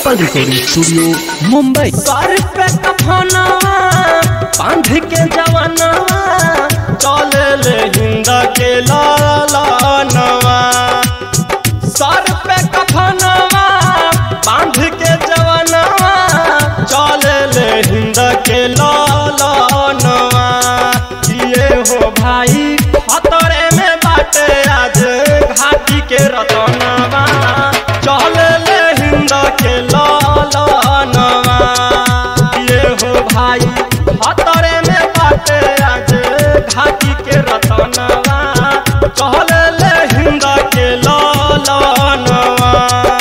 Gopal recording studio Mumbai. सर पे कफनवा बांध के जवानवा चले ले हिंद के लालनवा। सर पे कफनवा बांध के जवानवा चले ले हिंद के लालनवा। ये हो भाई खतरे में बाटे आज घाटी के रतनवा चले ले हिंद के लालनवा। ये हो भाई खतरे में बाटे आज घाटी के रतनवा चले ले हिंद के लालनवा।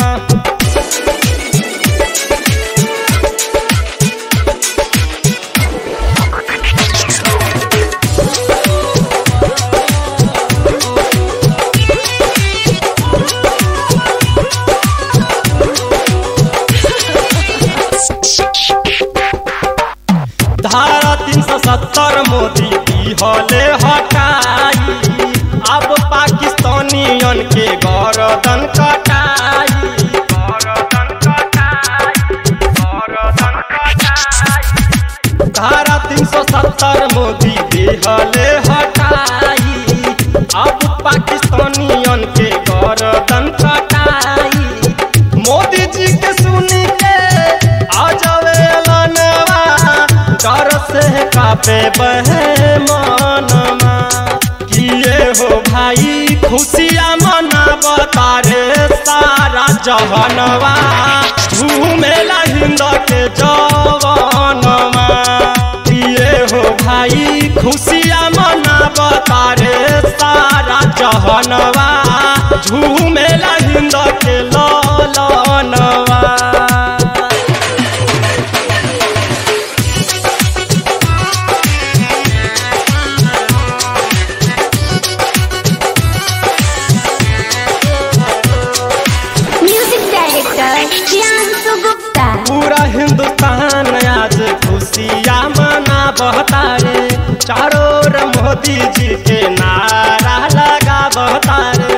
धारा 370 मोदी हले हटाई अब पाकिस्तानियन के गर्दन कटाई। धारा 370 मोदी हले हटाई अब पाकिस्तानियन के गर्दन कटाई। मोदी जी के सुन के आ जावे लनवा डर से कापे बहे मनवा। किए हो भाई खुशियाँ मनावता रे सारा जहनवा झूमेला हिंद के जवानवा। किए हो भाई खुशियाँ मनावता रे सारा जहनवा झूमेला हिंद के लालनवा। पूरा हिंदुस्तान आज खुशियाँ मनावता रे चारों ओर मोदी जी के नारा लगावता रे।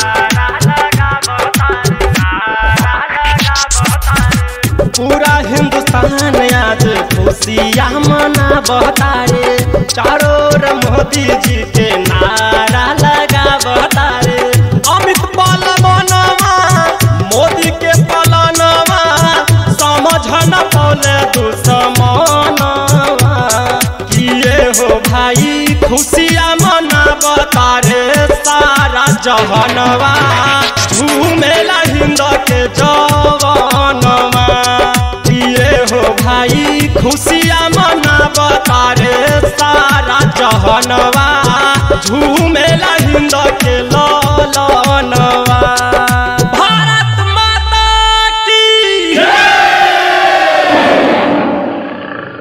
पूरा हिंदुस्तान आज खुशियाँ मनावता रे चारों ओर मोदी जी के नारा लगावता रे। अमित पालनवा मोदी के पालनवा समझ न पौले दुश्मनवा। किए हो भाई खुशियाँ मनावता रे सारा जहनवा झूमेला हिंद के जवानवा। किए हो भाई खुशियाँ मनावता रे सारा जहनवा झूमेला हिंद के